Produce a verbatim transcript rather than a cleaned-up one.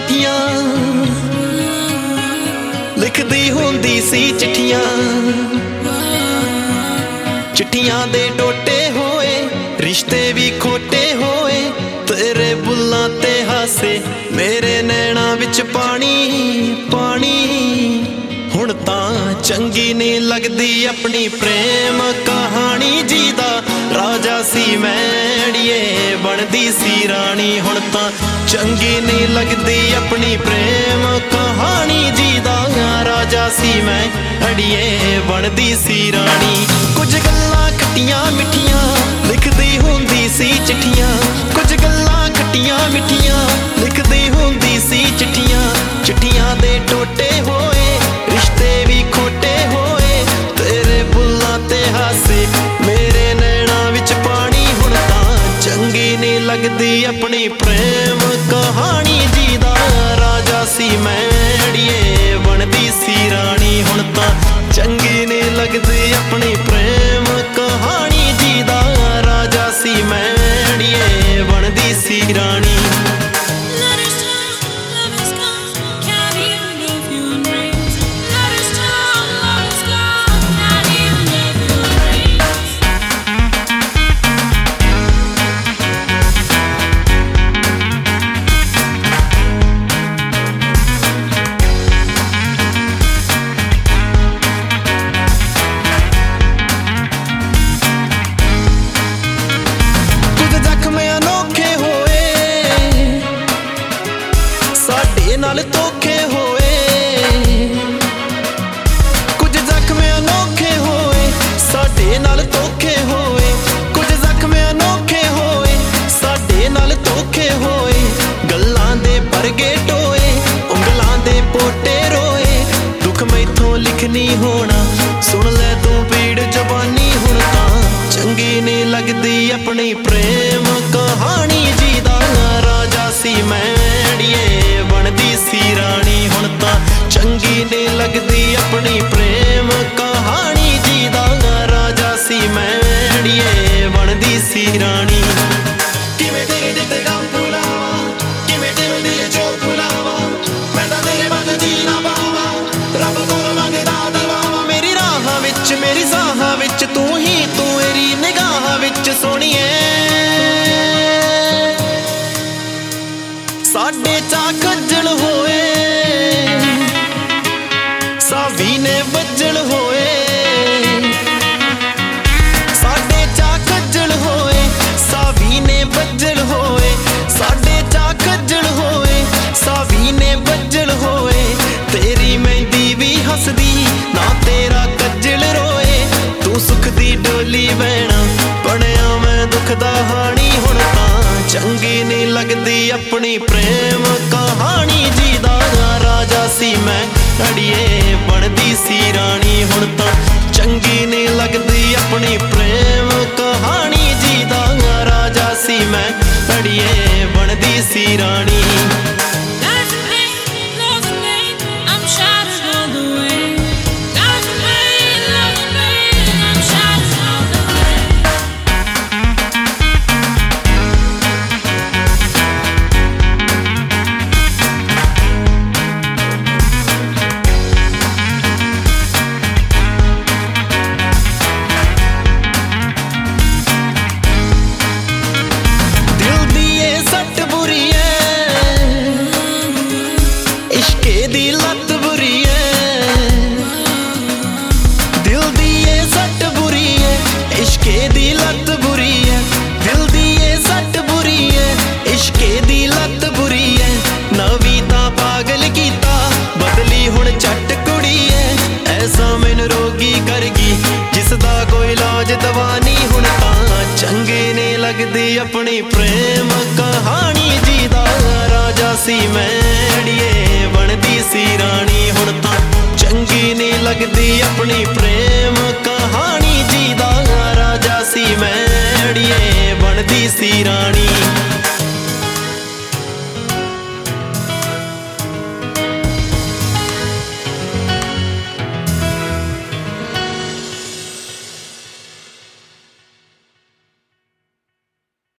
चिट्ठियां लिखदी हुंदी सी चिट्ठियां चिट्ठियां दे टोटे होए रिश्ते भी खोटे होए तेरे बुल्लां ते हासे मेरे नैना विच पानी पानी हुण तां चंगी नहीं लगदी अपनी प्रेम कहानी जीदा राजा सी मैड़िए बनदी सी रानी हुण तां चंगी नहीं लगदी अपनी प्रेम कहानी जीदा राजा सी मैं अड़िए बनदी सी रानी कुछ गल्लां खट्टियां मिठियां लिखदी हुंदी सी चिट्ठियां कुछ गल्लां खट्टियां मिठियां लिखदी हुंदी सी चिट्ठियां चिट्ठियां दे टोटे होए रिश्ते भी खोटे होए तेरे बुल्लां ते हासे मेरे नैना विच पानी हुण तां चंगी नहीं लगदी अपनी प्रेम कहानी जीदा राजा सी मैड़िए बनदी सी रानी हुण तां चंगी नहीं लगदी अपनी प्रेम कहानी जीदा राजा सी मैड़िए बनदी सी रानी नाल धोखे होए कुछ जख्म अनोखे होए साडे नाल धोखे होए कुछ जख्म अनोखे होए साडे नाल धोखे होए गल्लां दे परगे टोए उंगलां दे पोटे रोए दुख मैथों लिखनी होना सुन ले तू पीड़ जबानी हुण तां चंगी नहीं लगदी अपनी प्रेम कहानी जीदा राजा सी मैड़िए बनदी सी रानी हुण तां चंगी नहीं लगदी अपनी प्रेम कहानी जीदा राजा सी मैड़िए बनदी सी रानी किवें तेरे दित्ते गम भुलावां किवें तेरे दिल चों भुलावां मैं तां तेरे बिन जी ना पावां रब कोल मंगदा दवावां मेरी राहां विच मेरी साहां विच तू ही तू मेरी निगाहां विच सोहणीए साडे चा खज्जल होए सावी ने बज्जल होए साडे चा खज्जल होए सावी ने बज्जल होए साडे चा खज्जल होए सावी ने बज्जल होए तेरी मेहंदी भी हसदी ना तेरा कज्जल रोए तू सुख दी डोली बहना बणिया मैं दुख दा हानी हुण तां चंगी नहीं लगदी अपनी प्रेम कहानी जीदा राजा सी मैं अड़िए बनदी सी रानी हुण तां चंगी नहीं लगदी अपनी प्रेम कहानी जीदा राजा सी मैं अड़िए बनदी सी रानी अपनी प्रेम कहानी जीदा राजा सी मैड़िए बनदी सी रानी हुण तां चंगी नहीं लगदी अपनी प्रेम कहानी जीदा राजा सी मैड़िए बनदी सी रानी